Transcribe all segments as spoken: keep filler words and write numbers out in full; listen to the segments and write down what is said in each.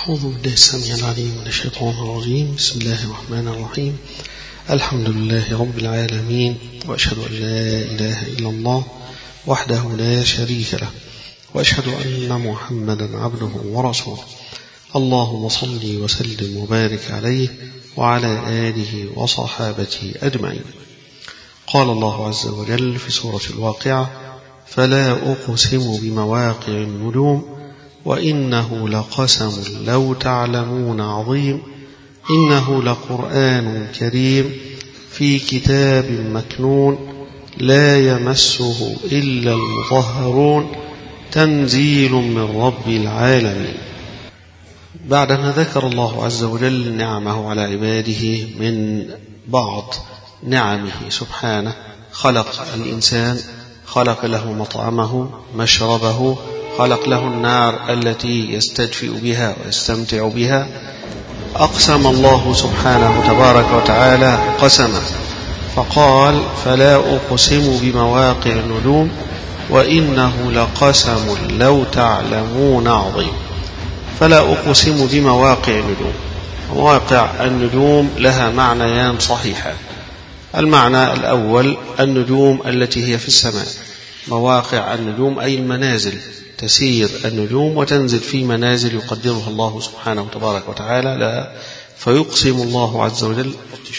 أعوذ بالله السميع العليم من الشيطان الرجيم. بسم الله الرحمن الرحيم. الحمد لله رب العالمين، وأشهد أن لا إله إلا الله وحده لا شريك له، وأشهد أن محمدا عبده ورسوله. اللهم صل وسلم وبارك عليه وعلى آله وصحابته أجمعين. قال الله عز وجل في سورة الواقعة: فلا أقسم بمواقع النجوم وإنه لقسم لو تعلمون عظيم إنه لقرآن كريم في كتاب مكنون لا يمسه إلا المطهرون تنزيل من رب العالمين. بعدما ذكر الله عز وجل نعمه على عباده من بعض نعمه سبحانه، خلق الإنسان، خلق له مطعمه مشربه، خلق له النار التي يستدفئ بها ويستمتع بها. أقسم الله سبحانه تبارك وتعالى قسما فقال: فلا أقسم بمواقع النجوم وإنه لقسم لو تعلمون عظيم. فلا أقسم بمواقع النجوم. مواقع النجوم لها معنيان صحيحان. المعنى الأول النجوم التي هي في السماء، مواقع النجوم أي المنازل، تسير النجوم وتنزل في منازل يقدرها الله سبحانه تبارك وتعالى لها. فيقسم الله عز وجل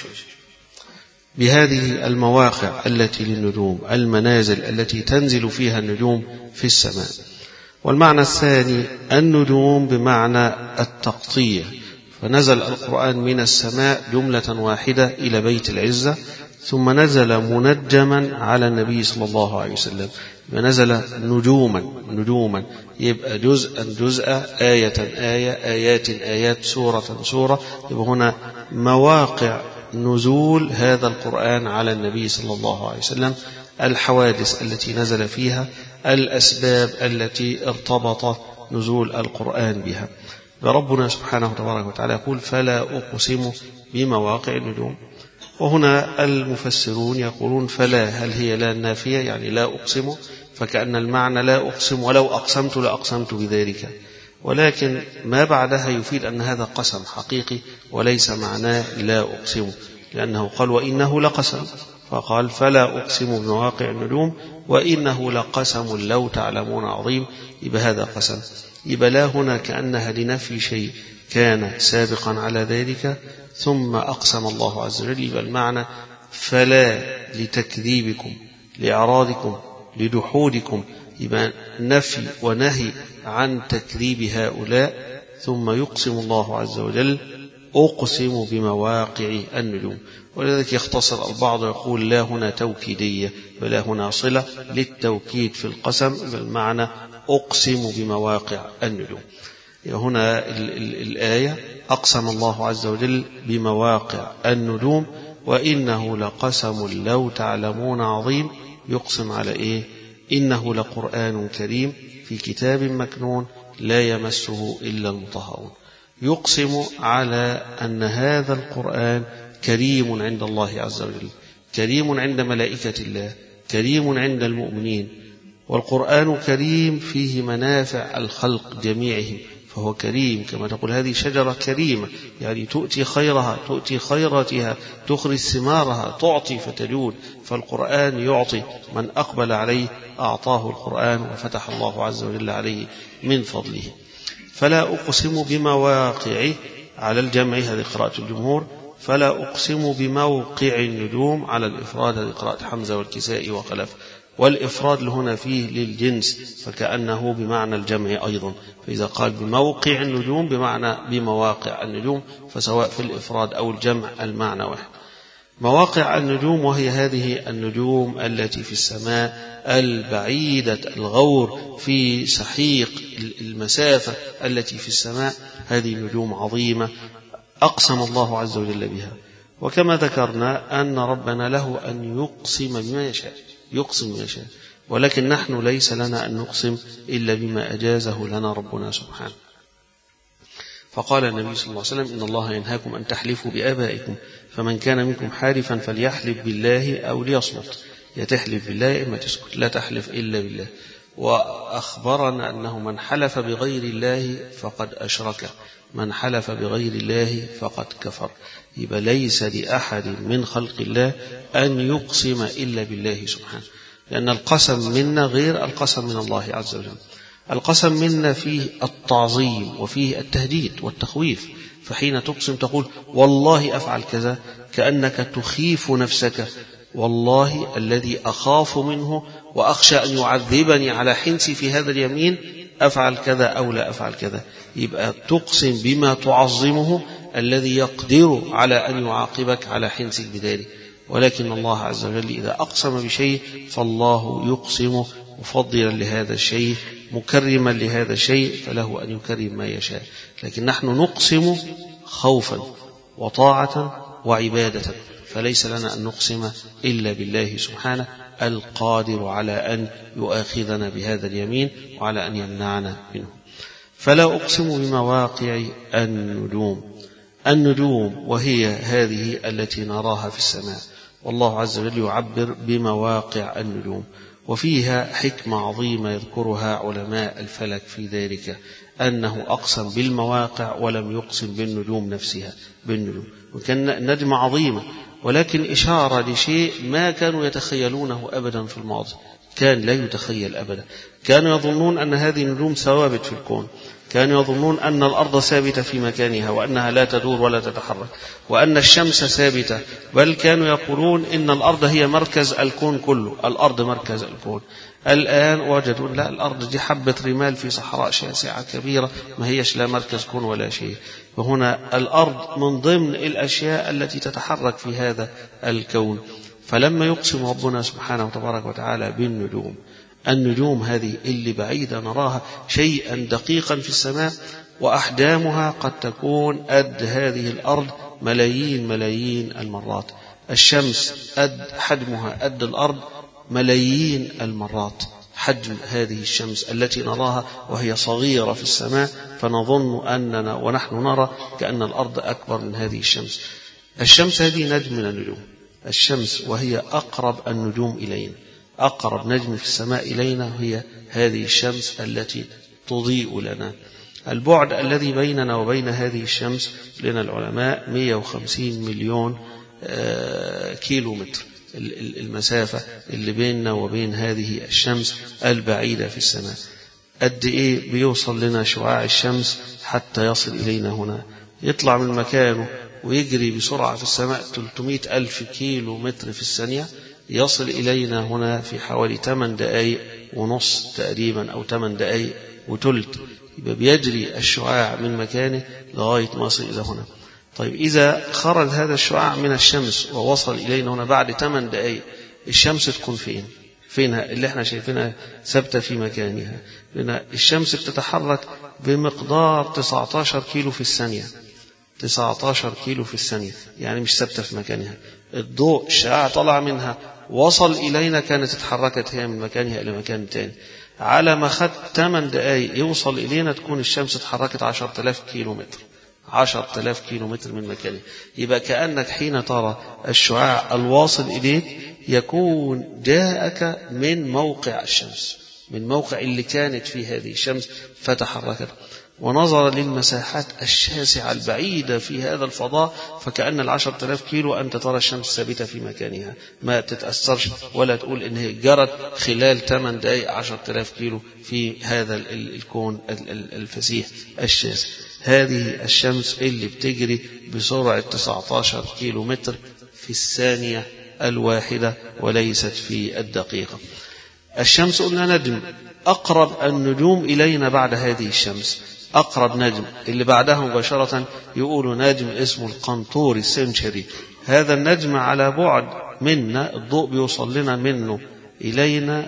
بهذه المواقع التي للنجوم، المنازل التي تنزل فيها النجوم في السماء. والمعنى الثاني النجوم بمعنى التغطية، فنزل القرآن من السماء جملة واحدة إلى بيت العزة، ثم نزل منجما على النبي صلى الله عليه وسلم، ونزل نجوما نجوما يبقى جزءا جزءا، آية آية، آيات آيات، سورة سورة. يبقى هنا مواقع نزول هذا القرآن على النبي صلى الله عليه وسلم، الحوادث التي نزل فيها، الأسباب التي ارتبط نزول القرآن بها. فربنا سبحانه تبارك وتعالى يقول: فلا أقسم بمواقع النجوم. وهنا المفسرون يقولون فلا، هل هي لا نافية يعني لا أقسم، فكأن المعنى لا أقسم ولو أقسمت لأقسمت بذلك، ولكن ما بعدها يفيد أن هذا قسم حقيقي وليس معناه لا أقسم، لأنه قال وإنه لقسم، فقال فلا أقسم بمواقع النجوم وإنه لقسم لو تعلمون عظيم. يبقى هذا قسم، يبقى لا هنا كأنها لنفي شيء كان سابقا على ذلك ثم أقسم الله عز وجل. يبقى المعنى فلا لتكذيبكم، لإعراضكم، لجحودكم، يبقى نفي ونهي عن تكذيب هؤلاء. ثم يقسم الله عز وجل: أقسم بمواقع النجوم. ولذلك يختصر البعض يقول لا هنا توكيدية ولا هنا صلة للتوكيد في القسم، بالمعنى أقسم بمواقع النجوم. هنا ال ال الآية أقسم الله عز وجل بمواقع النجوم وإنه لقسم لو تعلمون عظيم. يقسم على إيه؟ إنه لقرآن كريم في كتاب مكنون لا يمسه إلا المطهرون. يقسم على أن هذا القرآن كريم عند الله عز وجل، كريم عند ملائكة الله، كريم عند المؤمنين. والقرآن كريم فيه منافع الخلق جميعهم، فهو كريم. كما تقول هذه شجرة كريمة، يعني تؤتي خيرها، تؤتي خيراتها، تخرج ثمارها، تعطي فتجود. فالقرآن يعطي من أقبل عليه أعطاه القرآن وفتح الله عز وجل عليه من فضله. فلا أقسم بمواقع على الجمع، هذه قراءة الجمهور. فلا أقسم بموقع النجوم على الإفراد، هذه قراءة حمزة والكسائي وخلف. والإفراد هنا فيه للجنس، فكأنه بمعنى الجمع أيضا، فإذا قال بموقع النجوم بمعنى بمواقع النجوم، فسواء في الإفراد أو الجمع المعنى واحد. مواقع النجوم وهي هذه النجوم التي في السماء البعيدة الغور في سحيق المسافة التي في السماء، هذه نجوم عظيمة أقسم الله عز وجل بها. وكما ذكرنا أن ربنا له أن يقسم بما يشاء، يقسم بما يشاء، ولكن نحن ليس لنا أن نقسم إلا بما أجازه لنا ربنا سبحانه. فقال النبي صلى الله عليه وسلم: إن الله ينهاكم أن تحلفوا بآبائكم، فمن كان منكم حالفا فليحلف بالله أو ليصمت. يا تحلف بالله إما تسكت، لا تحلف إلا بالله. وأخبرنا أنه من حلف بغير الله فقد أشرك، من حلف بغير الله فقد كفر. يبقى ليس لأحد من خلق الله أن يقسم إلا بالله سبحانه، لأن القسم منا غير القسم من الله عز وجل. القسم منا فيه التعظيم وفيه التهديد والتخويف، فحين تقسم تقول والله أفعل كذا، كأنك تخيف نفسك، والله الذي أخاف منه وأخشى أن يعذبني على حنسي في هذا اليمين أفعل كذا أو لا أفعل كذا. يبقى تقسم بما تعظمه الذي يقدر على أن يعاقبك على حنسك بذلك. ولكن الله عز وجل إذا أقسم بشيء فالله يقسم مفضلا لهذا الشيء، مكرما لهذا الشيء، فله أن يكرم ما يشاء. لكن نحن نقسم خوفا وطاعة وعبادة، فليس لنا أن نقسم إلا بالله سبحانه القادر على أن يؤاخذنا بهذا اليمين وعلى أن يمنعنا منه. فلا أقسم بمواقع النجوم. النجوم وهي هذه التي نراها في السماء، والله عز وجل يعبر بمواقع النجوم، وفيها حكمة عظيمة يذكرها علماء الفلك في ذلك، أنه أقسم بالمواقع ولم يقسم بالنجوم نفسها بالنجوم. وكان نجمة عظيمة، ولكن إشارة لشيء ما كانوا يتخيلونه أبدا في الماضي، كان لا يتخيل أبدا. كانوا يظنون أن هذه النجوم ثوابت في الكون، كانوا يظنون أن الأرض ثابتة في مكانها وأنها لا تدور ولا تتحرك، وأن الشمس ثابتة، بل كانوا يقولون إن الأرض هي مركز الكون كله، الأرض مركز الكون. الآن وجدوا لا، الأرض دي حبة رمال في صحراء شاسعة كبيرة، ما هيش لا مركز كون ولا شيء. وهنا الأرض من ضمن الأشياء التي تتحرك في هذا الكون. فلما يقسم ربنا سبحانه وتبارك وتعالى بالنجوم، النجوم هذه اللي بعيدة نراها شيئا دقيقا في السماء، وأحجامها قد تكون قد هذه الأرض ملايين ملايين المرات. الشمس قد حجمها قد الأرض ملايين المرات، حجم هذه الشمس التي نراها وهي صغيرة في السماء، فنظن أننا ونحن نرى كأن الأرض أكبر من هذه الشمس. الشمس هذه نجم من النجوم، الشمس وهي أقرب النجوم إلينا، أقرب نجم في السماء إلينا هي هذه الشمس التي تضيء لنا. البعد الذي بيننا وبين هذه الشمس لنا العلماء مئة وخمسين مليون كيلو متر، المسافة اللي بيننا وبين هذه الشمس البعيدة في السماء. قد إيه بيوصل لنا شعاع الشمس حتى يصل إلينا هنا، يطلع من مكانه ويجري بسرعة في السماء ثلاثمئة ألف كيلو متر في الثانية، يصل إلينا هنا في حوالي ثمان دقائق ونص تقريبا أو ثمان دقائق وثلث. يبقى بيجري الشعاع من مكانه لغاية ما يصل إلى هنا. طيب إذا خرج هذا الشعاع من الشمس ووصل إلينا هنا بعد ثمان دقائق، الشمس تكون فين؟ فينها اللي احنا شايفينها ثابتة في مكانها؟ لأن الشمس بتتحرك بمقدار تسعة عشر كيلو في الثانية، تسعة عشر كيلو في الثانية، يعني مش ثابتة في مكانها. الضوء الشعاع طلع منها وصل إلينا، كانت اتحركت هي من مكانها إلى مكان تاني. على ما خد ثمان دقائق يوصل إلينا تكون الشمس اتحركت عشرة آلاف كيلو متر، عشرة آلاف كيلو متر من مكانه. يبقى كأنك حين ترى الشعاع الواصل إليك يكون جاءك من موقع الشمس، من موقع اللي كانت فيه هذه الشمس فتحركت. ونظر للمساحات الشاسعة البعيدة في هذا الفضاء، فكأن العشرة آلاف كيلو أنت ترى الشمس ثابتة في مكانها، ما تتأثرش ولا تقول إنها جرت خلال ثمان دقائق عشرة آلاف كيلو في هذا الكون الفسيح الشاسع. هذه الشمس اللي بتجري بسرعة تسعة عشر كيلو متر في الثانية الواحدة وليست في الدقيقة. الشمس قلنا نجم، أقرب النجوم إلينا بعد هذه الشمس أقرب نجم اللي بعدها مباشرة يقولوا نجم اسمه القنطوري السنشري. هذا النجم على بعد منا الضوء بيوصل لنا منه إلينا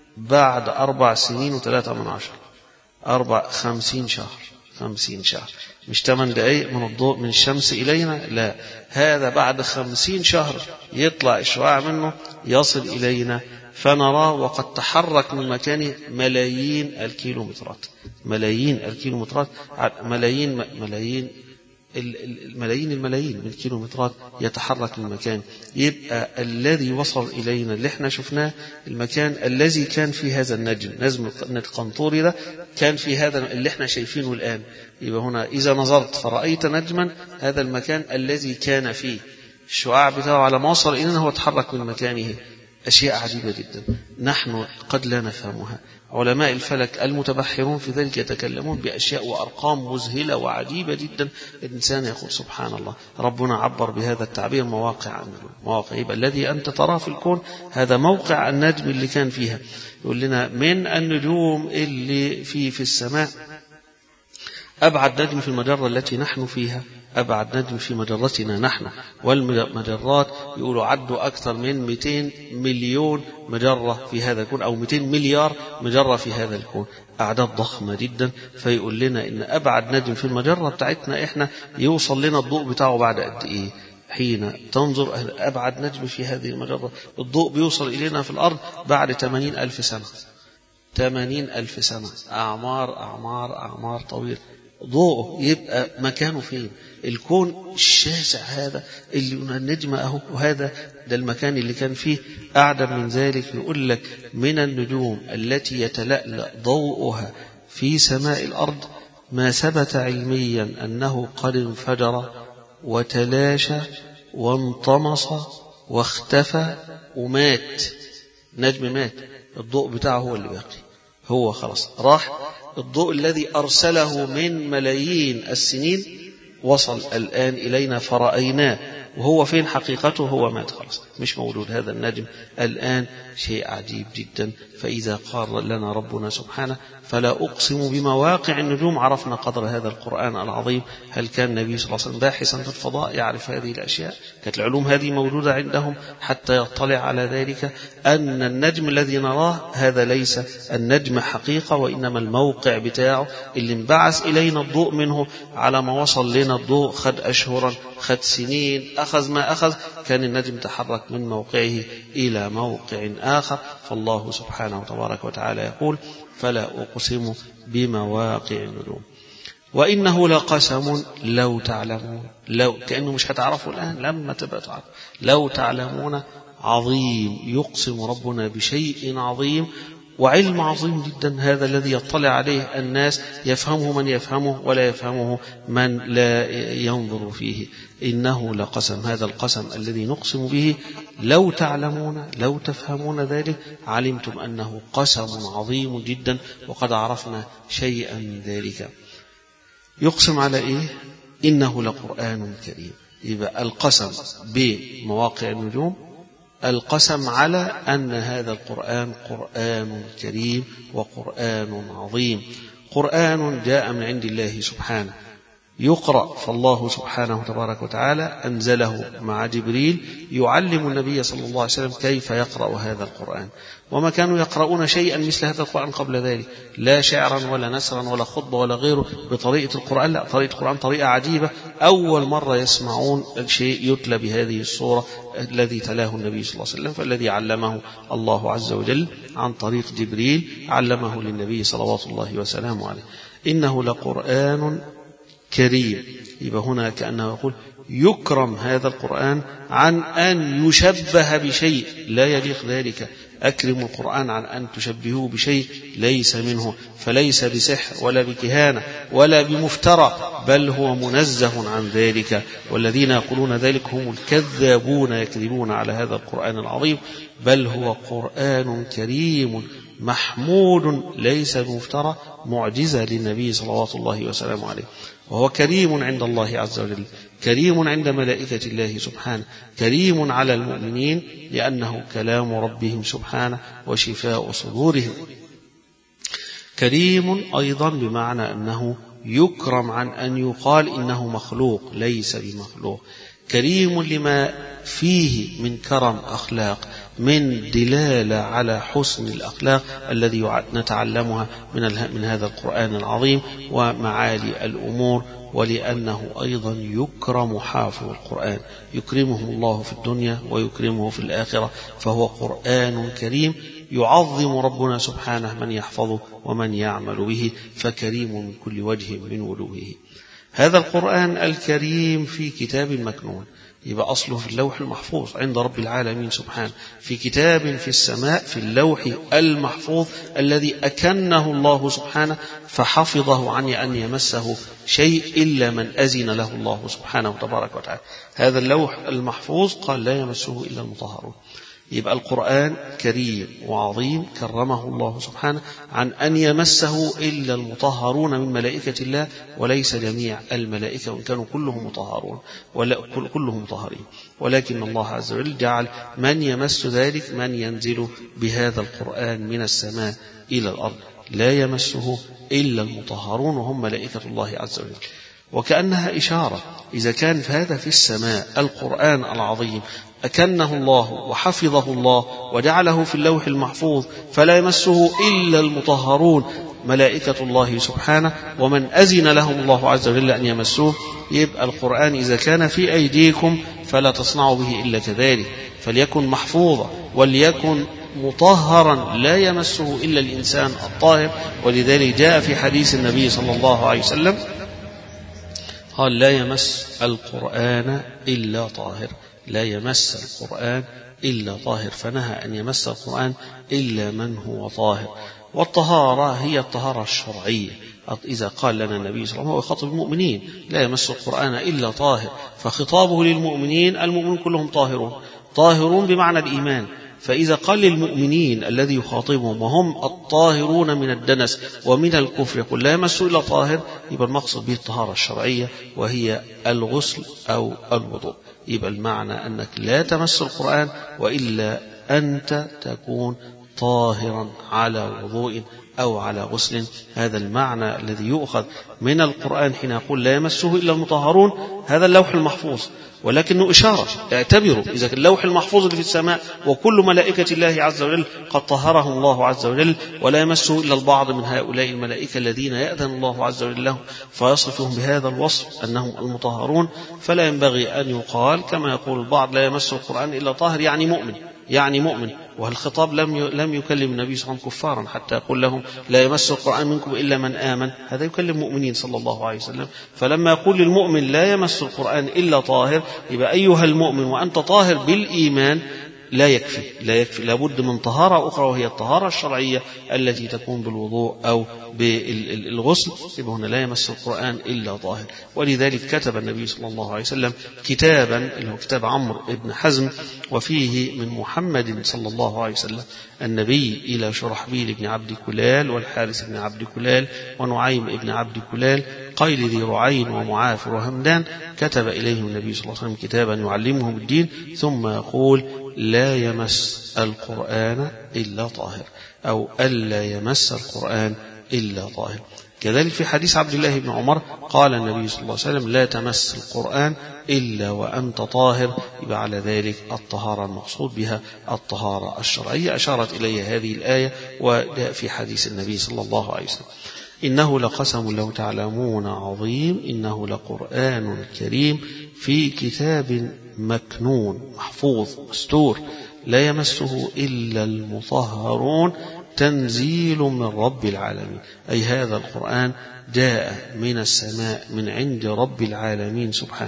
بعد أربع سنين وثلاثة من عشر، أربع خمسين شهر، خمسين شهر، مش ثمان دقائق من الضوء من الشمس إلينا، لا، هذا بعد خمسين شهر يطلع الشعاع منه يصل إلينا فنراه وقد تحرك من مكانه ملايين الكيلومترات، ملايين الكيلومترات، ملايين ملايين الملايين الملايين من الكيلومترات يتحرك من مكان. يبقى الذي وصل إلينا اللي احنا شفناه المكان الذي كان في هذا النجم، نجم القنطوري ده كان في هذا اللي احنا شايفينه الآن. يبقى هنا إذا نظرت فرأيت نجما، هذا المكان الذي كان فيه الشعاع بتاعه على ما وصل إلينا هو تحرك من مكانه. أشياء عجيبة جدا نحن قد لا نفهمها. علماء الفلك المتبحرون في ذلك يتكلمون بأشياء وأرقام مذهلة وعجيبة جدا. الإنسان يقول سبحان الله، ربنا عبر بهذا التعبير مواقع النجوم. مواقع يبقى الذي أنت تراه في الكون هذا موقع النجم اللي كان فيها. يقول لنا من النجوم اللي في في السماء أبعد نجم في المجرة التي نحن فيها، أبعد نجم في مجرتنا نحن، والمجرات يقولوا عدوا أكثر من مئتين مليون مجرة في هذا الكون، أو مئتين مليار مجرة في هذا الكون، أعداد ضخمة جدا. فيقول لنا إن أبعد نجم في المجرة بتاعتنا إحنا يوصل لنا الضوء بتاعه بعد قد إيه؟ حين تنظر أبعد نجم في هذه المجرة الضوء بيوصل إلينا في الأرض بعد ثمانين ألف سنة. ثمانين ألف سنة، أعمار أعمار أعمار طويلة. ضوءه يبقى مكانه فين؟ الكون الشاسع هذا اللي النجم أهو، وهذا ده المكان اللي كان فيه. أعدم من ذلك يقول لك من النجوم التي يتلألأ ضوءها في سماء الأرض ما ثبت علميا أنه قد انفجر وتلاشى وانطمس واختفى ومات. نجم مات، الضوء بتاعه هو اللي باقي، هو خلاص راح. الضوء الذي أرسله من ملايين السنين وصل الآن إلينا فرأيناه، وهو فين حقيقته؟ هو مات خلاص، مش موجود هذا النجم الآن. شيء عجيب جدا. فإذا قال لنا ربنا سبحانه فلا أقسم بمواقع النجوم، عرفنا قدر هذا القرآن العظيم. هل كان النبي صلى الله عليه وسلم باحثا في الفضاء يعرف هذه الأشياء؟ كانت العلوم هذه موجودة عندهم حتى يطلع على ذلك أن النجم الذي نراه هذا ليس النجم حقيقة، وإنما الموقع بتاعه اللي انبعث إلينا الضوء منه. على ما وصل لنا الضوء خد أشهرا، خد سنين، أخذ ما أخذ، كان النجم تحرك من موقعه إلى موقع آخر. فالله سبحانه وتبارك وتعالى يقول فلا أقسم بمواقع النجوم وإنه لقسم لو تعلمون. لو كأنه مش هتعرفوا الآن، لما تبقى تعرف. لو تعلمون عظيم، يقسم ربنا بشيء عظيم وعلم عظيم جدا. هذا الذي يطلع عليه الناس يفهمه من يفهمه ولا يفهمه من لا ينظر فيه. إنه لقسم، هذا القسم الذي نقسم به لو تعلمون، لو تفهمون ذلك علمتم أنه قسم عظيم جدا، وقد عرفنا شيئا من ذلك. يقسم على إيه؟ إنه لقرآن كريم. يبقى القسم بمواقع النجوم، القسم على أن هذا القرآن قرآن كريم وقرآن عظيم. قرآن جاء من عند الله سبحانه يقرأ، فالله سبحانه تبارك وتعالى أنزله مع جبريل يعلم النبي صلى الله عليه وسلم كيف يقرأ هذا القرآن. وما كانوا يقرؤون شيئا مثل هذا القرآن قبل ذلك، لا شعرا ولا نثرا ولا خطبة ولا غيره بطريقة القرآن. لا، طريقة القرآن طريقة عجيبة. أول مرة يسمعون الشيء يتلى بهذه الصورة الذي تلاه النبي صلى الله عليه وسلم، فالذي علمه الله عز وجل عن طريق جبريل علمه للنبي صلوات الله وسلامه عليه. إنه لقرآن كريم. يبقى هنا كأنه يقول يكرم هذا القرآن عن أن يشبه بشيء لا يليق ذلك. أكرم القرآن عن أن تشبهوه بشيء ليس منه، فليس بسحر ولا بكهانة ولا بمفترى، بل هو منزه عن ذلك. والذين يقولون ذلك هم الكذابون يكذبون على هذا القرآن العظيم. بل هو قرآن كريم محمود ليس بمفترى، معجزة للنبي صلوات الله وسلامه عليه. وهو كريم عند الله عز وجل، كريم عند ملائكة الله سبحانه، كريم على المؤمنين لأنه كلام ربهم سبحانه وشفاء صدورهم. كريم أيضا بمعنى أنه يكرم عن أن يقال إنه مخلوق، ليس بمخلوق. كريم لما فيه من كرم أخلاق، من دلالة على حسن الأخلاق الذي نتعلمها من من هذا القرآن العظيم ومعالي الأمور. ولأنه أيضا يكرم حافظ القرآن، يكرمه الله في الدنيا ويكرمه في الآخرة. فهو قرآن كريم يعظم ربنا سبحانه من يحفظه ومن يعمل به، فكريم من كل وجه من وجوهه. هذا القرآن الكريم في كتاب مكنون، يبقى أصله في اللوح المحفوظ عند رب العالمين سبحانه، في كتاب في السماء في اللوح المحفوظ الذي أكنه الله سبحانه فحفظه عن أن يمسه شيء إلا من أذن له الله سبحانه تبارك وتعالى. هذا اللوح المحفوظ قال لا يمسه إلا المطهرون. يبقى القرآن كريم وعظيم كرمه الله سبحانه عن أن يمسه إلا المطهرون من ملائكة الله، وليس جميع الملائكة وإن كانوا كلهم مطهرون ولا كلهم مطهرين، ولكن الله عز وجل جعل من يمس ذلك من ينزل بهذا القرآن من السماء إلى الأرض، لا يمسه إلا المطهرون وهم ملائكة الله عز وجل. وكأنها إشارة، إذا كان هذا في السماء القرآن العظيم أكنه الله وحفظه الله وجعله في اللوح المحفوظ فلا يمسه إلا المطهرون ملائكة الله سبحانه ومن أذن لهم الله عز وجل أن يمسوه، يبقى القرآن إذا كان في أيديكم فلا تصنعوا به إلا كذلك، فليكن محفوظا وليكن مطهرا لا يمسه إلا الإنسان الطاهر. ولذلك جاء في حديث النبي صلى الله عليه وسلم قال لا يمس القرآن إلا طاهر، لا يمس القرآن إلا طاهر، فنهى أن يمس القرآن إلا من هو طاهر. والطهارة هي الطهارة الشرعية. إذا قال لنا النبي صلى الله عليه وسلم هو يخاطب المؤمنين لا يمس القرآن إلا طاهر، فخطابه للمؤمنين المؤمنون كلهم طاهرون، طاهرون بمعنى الإيمان. فإذا قال للمؤمنين الذي يخاطبهم وهم الطاهرون من الدنس ومن الكفر يقول لا يمس إلا طاهر، يبقى المقصد به الطهارة الشرعية وهي الغسل أو الوضوء. يبقى المعنى أنك لا تمس القرآن وإلا أنت تكون طاهرا على وضوء أو على غسل. هذا المعنى الذي يؤخذ من القرآن حين يقول لا يمسه إلا المطهرون، هذا اللوح المحفوظ، ولكنه إشارة. اعتبروا إذا كان اللوح المحفوظ اللي في السماء وكل ملائكة الله عز وجل قد طهرهم الله عز وجل ولا يمسه إلا البعض من هؤلاء الملائكة الذين يأذن الله عز وجل لهم فيصفهم بهذا الوصف أنهم المطهرون، فلا ينبغي أن يقال كما يقول البعض لا يمس القرآن إلا طاهر يعني مؤمن، يعني مؤمن. والخطاب لم لم يكلم النبي صلى الله عليه وسلم كفارا حتى يقول لهم لا يمس القرآن منكم إلا من آمن، هذا يكلم مؤمنين صلى الله عليه وسلم. فلما يقول للمؤمن لا يمس القرآن إلا طاهر، يبقى أيها المؤمن وأنت طاهر بالإيمان لا يكفي، لا يكفي، لابد من طهارة أخرى وهي الطهارة الشرعية التي تكون بالوضوء أو بالغسل. يبقى هنا لا يمس القرآن إلا طاهر. ولذلك كتب النبي صلى الله عليه وسلم كتابا اللي هو كتاب عمرو بن حزم، وفيه من محمد صلى الله عليه وسلم النبي إلى شرحبيل بن عبد كلال والحارث بن عبد كلال ونعيم بن عبد كلال قيل ذي رعين ومعافر وهمدان، كتب إليهم النبي صلى الله عليه وسلم كتابا يعلمهم الدين ثم يقول لا يمس القرآن إلا طاهر، أو ألا يمس القرآن إلا طاهر. كذلك في حديث عبد الله بن عمر قال النبي صلى الله عليه وسلم لا تمس القرآن إلا وأنت طاهر. يبقى على ذلك الطهارة المقصود بها الطهارة الشرعية أشارت إليه هذه الآية، وجاء في حديث النبي صلى الله عليه وسلم إنه لقسم لو تعلمون عظيم إنه لقرآن كريم في كتاب مكنون محفوظ مستور لا يمسه إلا المطهرون تنزيل من رب العالمين. أي هذا القرآن جاء من السماء من عند رب العالمين سبحانه،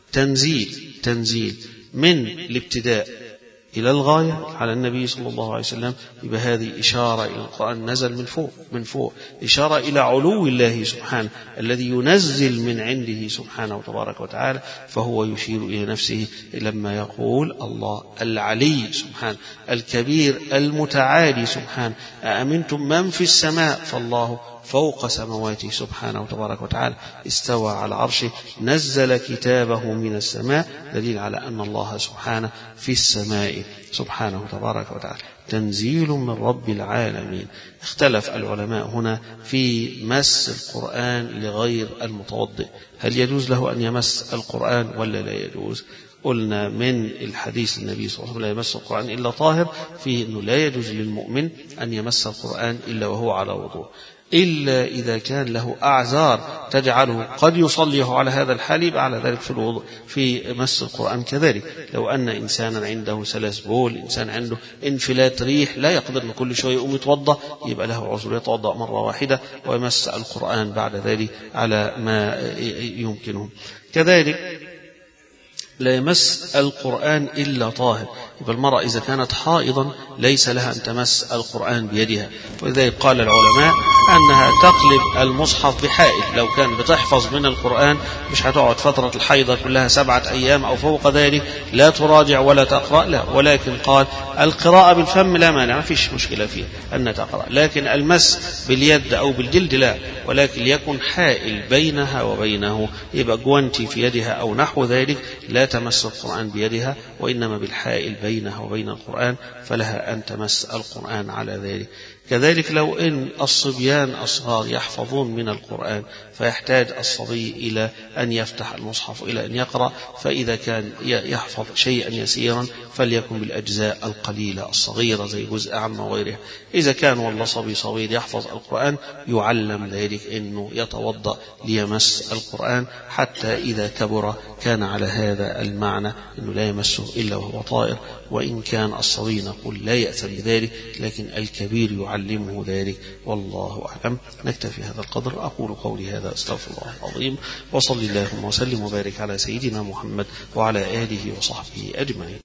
تنزيل تنزيل من الابتداء إلى الغاية على النبي صلى الله عليه وسلم. يبقى هذه إشارة إلى القرآن نزل من فوق من فوق، إشارة إلى علو الله سبحانه الذي ينزل من عنده سبحانه وتبارك وتعالى. فهو يشير إلى نفسه لما يقول الله العلي سبحانه الكبير المتعالي سبحانه أأمنتم من في السماء فالله فوق سمواته سبحانه وتبارك وتعالى استوى على عرشه نزل كتابه من السماء، دليل على أن الله سبحانه في السماء سبحانه وتبارك وتعالى تنزيل من رب العالمين. اختلف العلماء هنا في مس القرآن لغير المتوضئ، هل يجوز له أن يمس القرآن ولا لا يجوز؟ قلنا من الحديث النبي صلى الله عليه وسلم لا يمس القرآن إلا طاهر فيه أنه لا يجوز للمؤمن أن يمس القرآن إلا وهو على وضوء، إلا إذا كان له أعذار تجعله قد يصليه على هذا الحال، يبقى على ذلك في الوضوء في مس القرآن كذلك. لو أن إنسانا عنده سلس بول، إنسان عنده انفلات ريح لا يقدر أن كل شوية يقوم يتوضأ، يبقى له عذر يتوضأ مرة واحدة ويمس القرآن بعد ذلك على ما يمكنه. كذلك لا يمس القرآن إلا طاهر، يبقى المرأة إذا كانت حائضا ليس لها أن تمس القرآن بيدها، ولذلك قال العلماء أنها تقلب المصحف بحائل. لو كان بتحفظ من القرآن مش هتقعد فترة الحيضة كلها سبعة أيام أو فوق ذلك لا تراجع ولا تقرأ، لا، ولكن قال القراءة بالفم لا مانع، ما فيش مشكلة فيه أن تقرأ، لكن المس باليد أو بالجلد لا، ولكن ليكن حائل بينها وبينه، يبقى جوانتي في يدها أو نحو ذلك، لا تمس القرآن بيدها وإنما بالحائل بينها وبين القرآن، فلها أن تمس القرآن على ذلك. كذلك لو إن الصبيان أصغار يحفظون من القرآن فيحتاج الصبي إلى أن يفتح المصحف إلى أن يقرأ، فإذا كان يحفظ شيئا يسيرا فليكن بالأجزاء القليلة الصغيرة زي جزء عامة وغيرها. إذا كان والله صبي صغير يحفظ القرآن يعلم ذلك أنه يتوضأ ليمس القرآن، حتى إذا كبر كان على هذا المعنى أنه لا يمسه إلا وهو طائر. وإن كان الصبي نقول لا يأثم بذلك، لكن الكبير يعلمه ذلك، والله أعلم. نكتفي هذا القدر. أقول قولي هذا أستغفر الله العظيم، وصلي اللهم وسلم وبارك على سيدنا محمد وعلى آله وصحبه أجمعين.